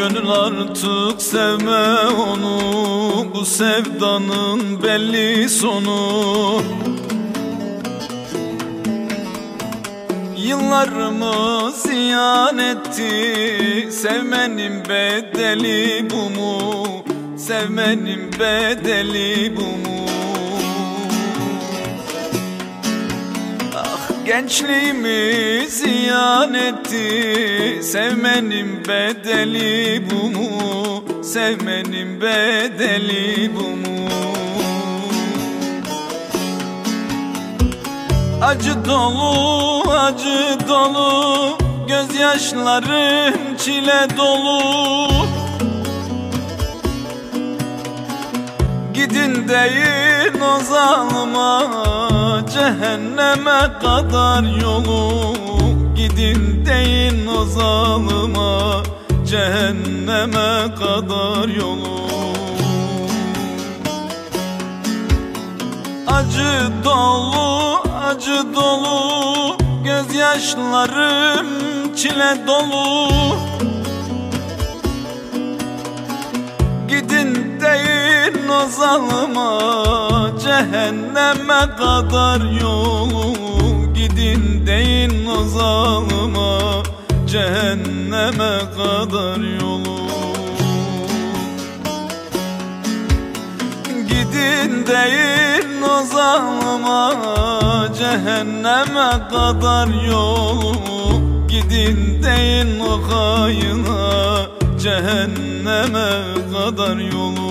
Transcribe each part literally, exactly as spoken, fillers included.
Gönül artık sevme onu, bu sevdanın belli sonu. Yıllarımı ziyan etti, sevmenin bedeli bu mu? Sevmenin bedeli bu mu? Ah, gençliğimi ziyan etti, sevmenin bedeli bu mu? Sevmenin bedeli bu mu? Acı dolu, acı dolu, gözyaşlarım çile dolu. Gidin deyin o zalıma, cehenneme kadar yolu. Gidin deyin o zalıma, cehenneme kadar yolu. Acı dolu, acı dolu, gözyaşlarım çile dolu. Gidin deyin o zalıma, cehenneme kadar yolu. Gidin deyin o zalıma, cehenneme kadar yolu. Gidin deyin o zalıma, cehenneme kadar yolu. Gidin deyin o haina, cehenneme kadar yolu.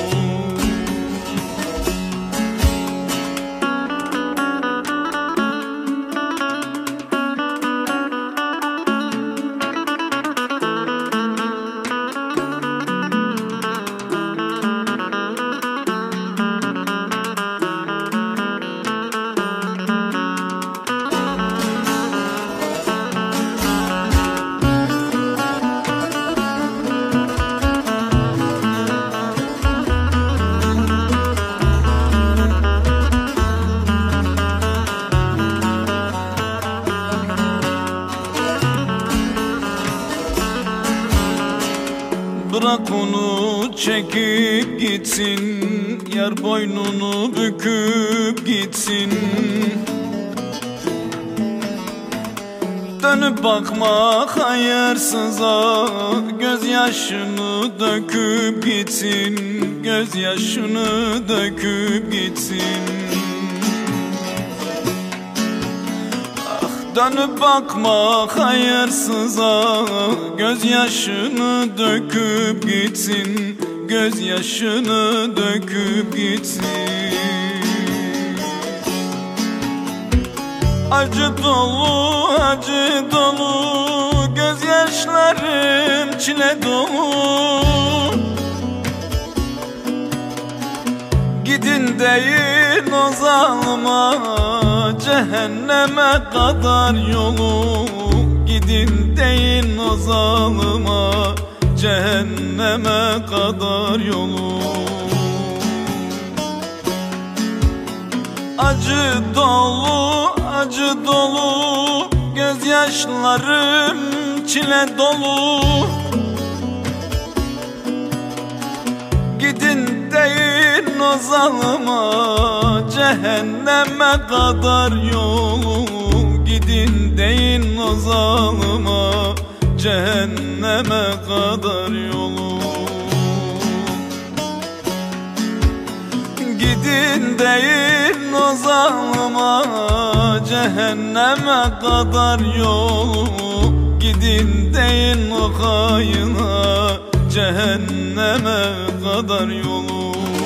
Bırak onu çekip gitsin, yar boynunu büküp gitsin. Dönüp bakma hayırsıza, gözyaşını döküp gitsin. Gözyaşını döküp gitsin. Dönüp bakma hayırsıza, gözyaşını döküp gitsin. Gözyaşını döküp gitsin. Acı dolu, acı dolu, gözyaşlarım çile dolu. Gidin deyin o zalıma, cehenneme kadar yolu. Gidin deyin o zalıma, cehenneme kadar yolu. Acı dolu, acı dolu, gözyaşlarım çile dolu. Gidin deyin o zalıma, cehenneme kadar yolu. Gidin deyin o zalıma, cehenneme kadar yolu. Gidin deyin o zalıma, cehenneme kadar yolu. Gidin deyin o haina, cehenneme kadar yolu.